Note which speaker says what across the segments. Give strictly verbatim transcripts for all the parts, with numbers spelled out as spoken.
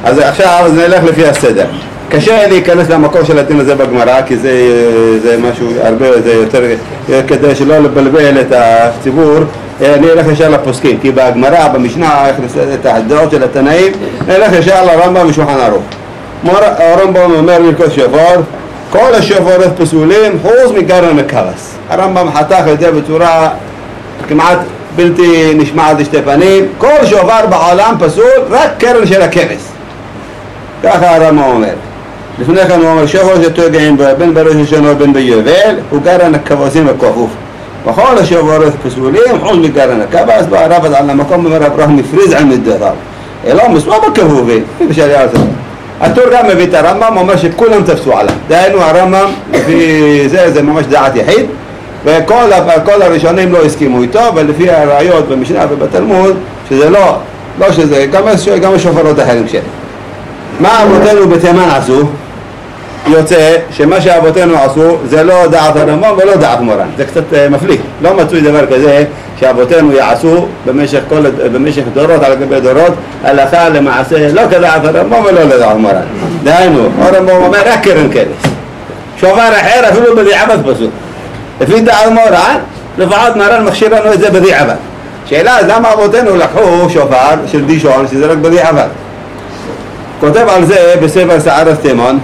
Speaker 1: אז עכשיו אז נלך לפי הסדר. קשה להיכנס למקור של הדין הזה בגמרא, כי זה, זה משהו הרבה, זה יותר, כדי שלא לבלבל את הציבור, אני אלך ישר לפוסקים, כי בגמרא, במשנה, איך את הדעות של התנאים, נלך ישר לרמב"ם ושולחן ערוך. הרמב"ם אומר לרכוס שופר, כל השופרות פסולים חוץ מגרן הכבש. הרמב"ם חתך את זה בצורה כמעט בלתי נשמעת לשתי פנים, כל שופר בעולם פסול, רק קרן של הכבש. ככה הרמב"ם אומר. לפני כן הוא אומר שופר שתוגעים בין בראש השנה ובין ביובל, הוא גרן הכבשים הכפוף. וכל השופרות פסולים חוץ מגרן הכבש, בא הרב על המקום אומר אברהם מפריז על מדותיו. אלא מסוע בכפופים, בשריעה הזאת. הטור גם מביא את הרמב"ם, אומר שכולם תפסו עליו. דהיינו הרמב"ם, לפי זה, זה ממש דעת יחיד, וכל הראשונים לא הסכימו איתו, ולפי הראיות במשנה ובתלמוד, שזה לא, לא שזה, גם השופרות אחרים שלי. מה אבותינו בתימן עשו? יוצא שמה שאבותינו עשו זה לא דעת הרמב"ם ולא דעת מורן. זה קצת מפליא. לא מצוי דבר כזה שאבותינו יעשו במשך, כל, במשך דורות על גבי דורות, הלכה למעשה לא כדעת הרמב"ם ולא לדעת מורן. דהיינו, הרמב"ם אומר רק קרן כבש. שופר אחר אפילו בדיעבד פסול. לפי דעת מורן, לפחות מרן מכשיר לנו את זה בדיעבד. שאלה, למה אבותינו לקחו שופר של דישון שזה רק בדיעבד? כותב על זה בספר שערת תימן,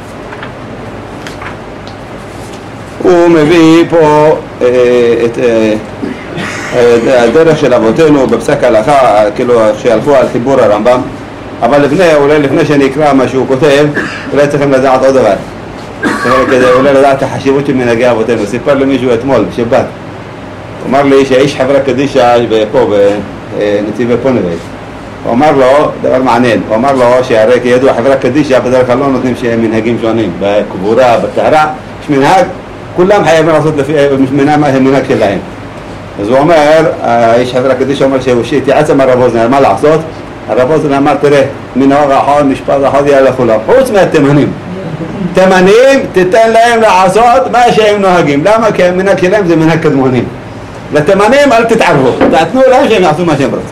Speaker 1: הוא מביא פה אה, את אה, הדרך של אבותינו בפסק הלכה, כאילו שהלכו על חיבור הרמב"ם, אבל לפני, אולי לפני שאני אקרא מה שהוא כותב, אולי צריכים לדעת עוד דבר, כדי אולי לדעת את החשיבות של מנהגי אבותינו. סיפר למישהו אתמול, בשבת, הוא אמר לי שהאיש חברה קדישה פה בנתיבי פונבייס, הוא אמר לו דבר מעניין, הוא אמר לו שהרי כידוע חברה קדישה בדרך כלל לא נותנים שהם מנהגים שונים, בקבורה, בטהרה, יש מנהג, כולם חייבים לעשות לפי המנהג שלהם. אז הוא אומר, האיש חברה קדישה אומר שהוא שהתייעץ עם הרב אוזנר, מה לעשות? הרב אוזנר אמר, תראה, מנהג אחד, משפט אחד יהיה לכולם, חוץ מהתימנים. תימנים תיתן להם לעשות מה שהם נוהגים. למה? כי המנהג שלהם זה מנהג קדמונים. לתימנים אל תתערבו, תעתנו להם שהם יעשו מה שהם רוצים.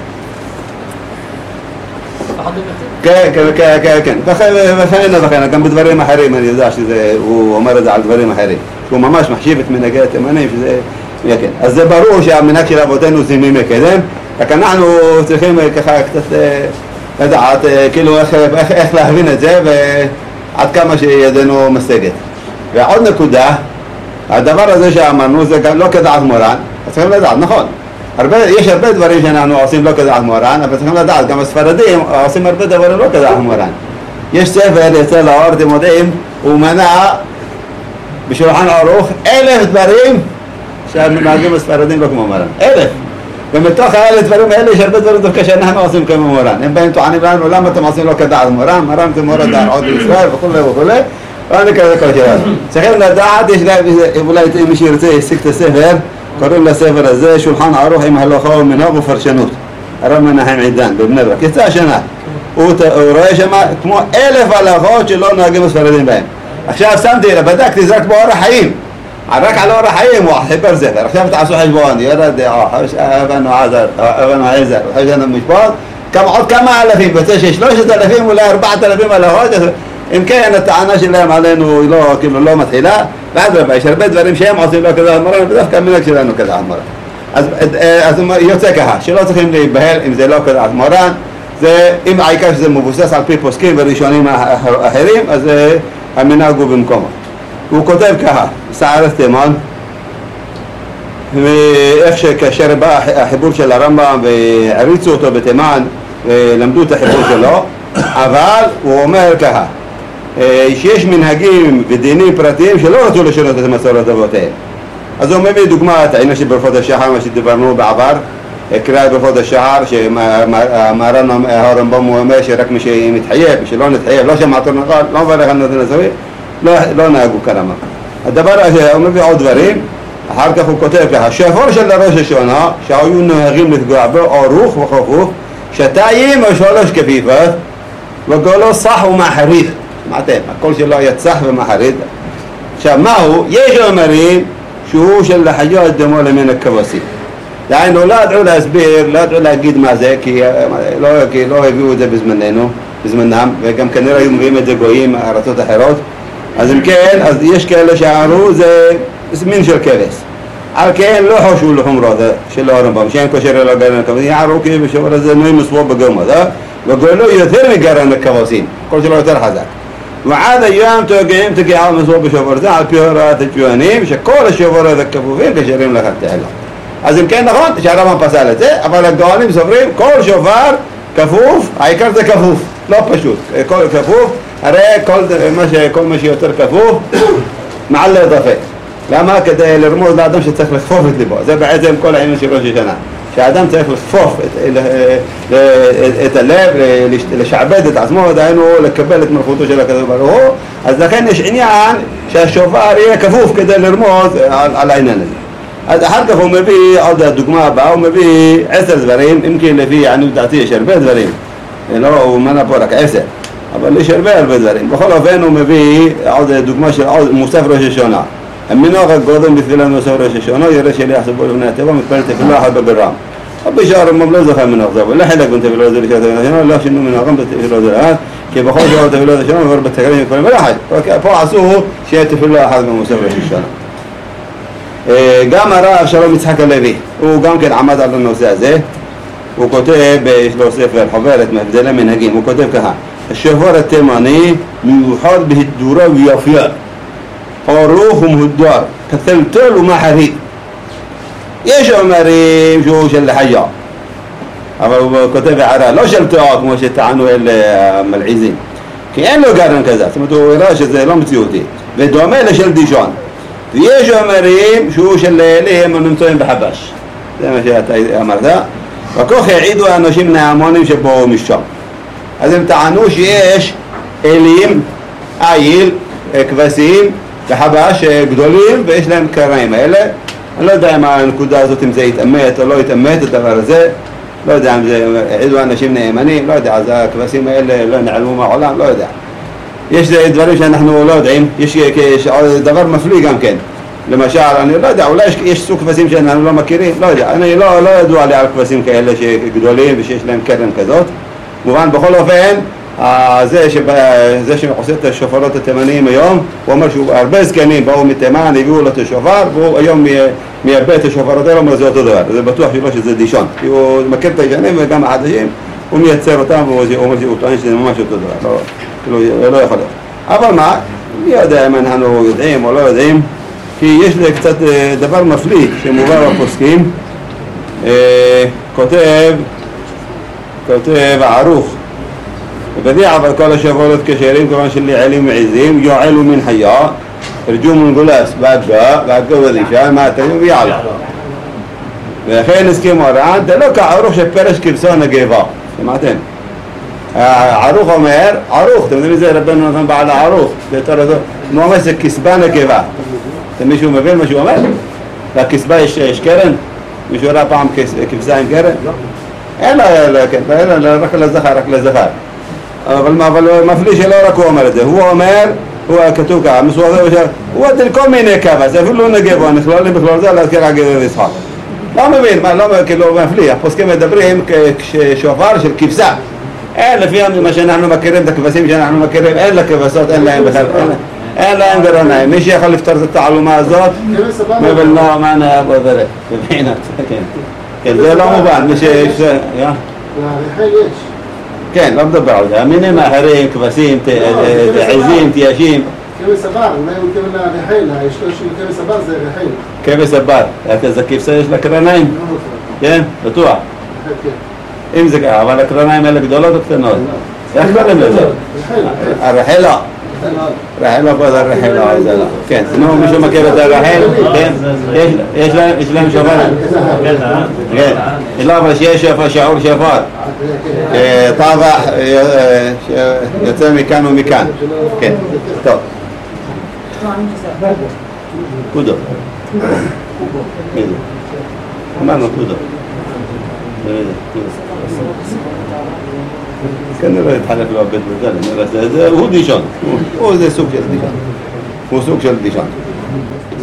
Speaker 1: כן, כן, כן, כן, וכן, וכן, גם בדברים אחרים אני יודע שהוא אומר את זה על דברים אחרים, שהוא ממש מחשיב את מנהגי התימנים, שזה, כן, אז זה ברור שהמנהג של אבותינו זה מימי קדם, רק אנחנו צריכים ככה קצת לדעת, כאילו איך, איך, איך להבין את זה ועד כמה שידנו משגת. ועוד נקודה, הדבר הזה שאמרנו זה גם לא כדעת מורן, אז צריכים לדעת, נכון. הרבה, יש הרבה דברים שאנחנו עושים לא כדעת מורן, אבל צריכים לדעת, גם הספרדים עושים הרבה דברים לא כדעת מורן. יש ספר יצא לאור, אתם יודעים, הוא מנה בשולחן ערוך אלף דברים שהמנהגים הספרדים לא כמו מורן. אלף. ומתוך האלף דברים האלה יש הרבה דברים דווקא שאנחנו עושים כמו מורן. הם באים טוענים לנו, למה אתם עושים לא כדעת מורן? מורן זה מורה דעת עוד בישראל וכו' וכו'. ואני כזה כל שאלה. צריכים לדעת, יש להם, אולי מי שירצה יסיק את הספר, קוראים לספר הזה שולחן ערוך עם הלכה ומנהג ופרשנות, הרב מנחם עידן בבני ברק. יצא השנה, הוא רואה שם כמו אלף הלכות שלא נוהגים הספרדים בהם. עכשיו שמתי, בדקתי, זה רק באורח חיים, רק על אורח חיים הוא חיבר ספר. עכשיו תעשו חשבון, ירד אבנו עזר, אבנו עזר, חשבנו משפט, עוד כמה אלפים, בצד שיש שלושת אלפים אולי ארבעת אלפים הלכות. אם כן, הטענה שלהם עלינו היא לא, כאילו, לא מתחילה, ועד רבה, יש הרבה דברים שהם עושים לא כדעת מורן, ודווקא המנהג שלנו כדעת מורן. אז, אז יוצא ככה, שלא צריכים להיבהל אם זה לא כדעת מורן, זה, אם העיקר שזה מבוסס על פי פוסקים וראשונים אחרים, אז המנהג הוא במקומו. הוא כותב ככה, שערת תימן, ואיך שכאשר בא החיבור של הרמב"ם והריצו אותו בתימן, ולמדו את החיבור שלו, אבל הוא אומר ככה, שיש מנהגים ודינים פרטיים שלא רצו לשנות את מסורת אבותיהם. אז הוא מביא דוגמה, את העניין של ברכות השחר, מה שדיברנו בעבר, קריאת ברכות השחר, שמרן הרמב"ם הוא אומר שרק מי שמתחייב, שלא נתחייב, לא שמעתו נכון, לא מברך על נותן לזווי, לא נהגו כרמה. הדבר הזה, הוא מביא עוד דברים, אחר כך הוא כותב ככה, שופר של ראש השנה, שהיו נוהגים לפגוע בו, ערוך וחפוף, שתיים או שלוש כפיפות, וגולו סח ומחריד. שמעתם, הקול שלו היה צח ומחריד. עכשיו, מהו? יש אומרים שהוא של לחיות דמו למן הכבשים. דהיינו, לא ידעו להסביר, לא ידעו להגיד מה זה, כי לא, כי לא הביאו את זה בזמננו. בזמנם, וגם כנראה היו מביאים את זה גויים מארצות אחרות. אז אם כן, אז יש כאלה שאמרו זה מין של כבש. על כן לא חושבו לחומרו של הרמב"ם, שאין כושר אלא גרעין הכבשים, יערו כי בשביל הזה נוי מסבוב בגומה, וגולו יותר מגרעין הכבשים, כל שלו יותר חזק. ועד היום תוגעים תגיעה מסבוב בשבור זה, על פי הוראת הציונים, שכל השבורות הכפופים כשרים לך תהלה. אז אם כן נכון, שהרמב"ם פסל את זה, אבל הגאונים סוברים, כל שובר כפוף, העיקר זה כפוף, לא פשוט, כל כפוף, הרי כל מה, כל מה שיותר כפוף, מעלה דפק. למה? כדי לרמוז לאדם שצריך לכפוף את ליבו. זה בעצם כל העניין של ראש השנה. שהאדם צריך לכפוף את, את, את הלב, לשעבד את עצמו, דהיינו לקבל את מלכותו של הקדוש ברוך הוא. אז לכן יש עניין שהשובר יהיה כפוף כדי לרמוז על, על העניין הזה. אז אחר כך הוא מביא, עוד הדוגמה הבאה, הוא מביא עשר דברים, אם כי לפי עניות דעתי יש הרבה דברים. לא, הוא מנה פה רק עשר, אבל יש הרבה הרבה דברים. בכל אופן הוא מביא עוד דוגמה של עוד מוסף ראש השנה. המנוח הקודם בתפילת מוסף ראש השנה, ירא שליח סבול לבני הטבע, מתפלל תפילה אחת בגרם. רבי שער הרמב"ם לא זוכר מנוח זה, אבל לא חלק בין תפילות זה לשעת תפילות השנה, לא שינו מנוחם בתפילות זה לאט, כי בכל שעות תפילות השנה עובר בתקרים מתפלים בלחד. פה עשו שיהיה תפילה אחת במוסף ראש השנה. גם הרב שלום יצחק הלוי, הוא גם כן עמד על הנושא הזה. הוא כותב, יש לו ספר חוברת מהבדלי מנהגים, הוא כותב ככה: השופר התימני מיוחד בהדורה ויפייה, ערוך ומהודר, כטלטל ומחריד. יש אומרים שהוא של חיה, אבל הוא כותב הערה, לא של תואר כמו שטענו אלה המלעיזים, כי אין לו גרעין כזה, זאת אומרת הוא הראה שזה לא מציאותי, ודומה לשל דישון. ויש אומרים שהוא של אליהם הנמצאים בחבש, זה מה שאתה אמרת. וכך העידו האנשים נעמונים שבאו משם. אז הם טענו שיש אלים, איל, כבשים וחבש גדולים ויש להם קרעים האלה. אני לא יודע אם הנקודה הזאת, אם זה יתאמת או לא יתאמת את הדבר הזה, לא יודע אם זה העידו אנשים נאמנים, לא יודע, אז הכבשים האלה לא נעלמו מהעולם, לא יודע. יש דברים שאנחנו לא יודעים, יש, יש דבר מפליא גם כן. למשל, אני לא יודע, אולי יש, יש סוג כבשים שאנחנו לא מכירים, לא יודע, אני לא, לא ידוע לי על כבשים כאלה שגדולים ושיש להם קרן כזאת. מובן, בכל אופן, זה, שבא, זה שעושה את השופרות התימניים היום, הוא אומר שהרבה זקנים באו מתימן, הביאו לו את השופר, והוא היום מייבא את השופרות האלה, אומר זה אותו דבר, זה בטוח שלא שזה דישון, כי הוא מכיר את הישנים וגם החדשים, הוא מייצר אותם והוא אומר שהוא טוען שזה ממש אותו דבר, לא, כאילו, לא יכול להיות. אבל מה, מי יודע אם אנחנו יודעים או לא יודעים, כי יש לי קצת דבר מפליא שמובא בפוסקים, כותב, כותב ערוך, ובדיע אבל כל השבועות כשרים כיוון שליעלים מעזים, יועלו מן חיה, רג'ו מן גולס בעגה, בעגה ודישה, מעטרים ויעלה. ולכן הסכימו הרען, זה לא כערוך שפרש כבשון הגאווה, שמעתם? הערוך אומר, ערוך, אתם יודעים את זה רבנו נתן בעל הערוך, זה יותר אותו, הוא אומר זה כסבן הגאווה. אתם מישהו מבין מה שהוא אומר? לכסבה יש, יש קרן? מישהו ראה פעם כבשה עם קרן? לא. אין לה, רק לזכר, רק לזכר. אבל, אבל מפליא שלא רק הוא אומר את זה, הוא אומר, הוא כתוב ככה, הוא עדל כל מיני כבש, אפילו לא נגבו, נכלולים בכלול זה להזכיר הגדר וישחק. לא מבין, מה, לא כאילו מפליא, הפוסקים מדברים כשופר של כבשה. אין, לפי מה שאנחנו מכירים, את הכבשים שאנחנו מכירים, אין לכבשות, אין להם בכלל, אין להם גרעיניים. מי שיכול לפתור את התעלומה הזאת, מבל נוע מענה אבו דרך, בבחינת, כן, זה לא מובן, מי שיש... כן, לא מדבר על זה, המינים האחרים, כבשים, עזים, תיישים.
Speaker 2: כבש סבר, אולי הוא כבש לרחיל, יש לו כבש סבר זה רחיל.
Speaker 1: כבש סבר, זה כבשה יש לה קרניים? כן, בטוח. אם זה ככה, אבל הקרניים האלה גדולות או קטנות? איך קוראים לזה? הרחילה. רחילה פה זה הרחילה, זה לא. כן, נו, מישהו מכיר את הרחיל? כן, יש להם שופר? כן, לא, אבל שיש שיעור שופר. טבח יוצא מכאן ומכאן. כן, טוב. קודו. אמרנו קודו. כנראה התחלק לו הבית בזה, הוא דישון, הוא זה סוג של דישון, הוא סוג של דישון.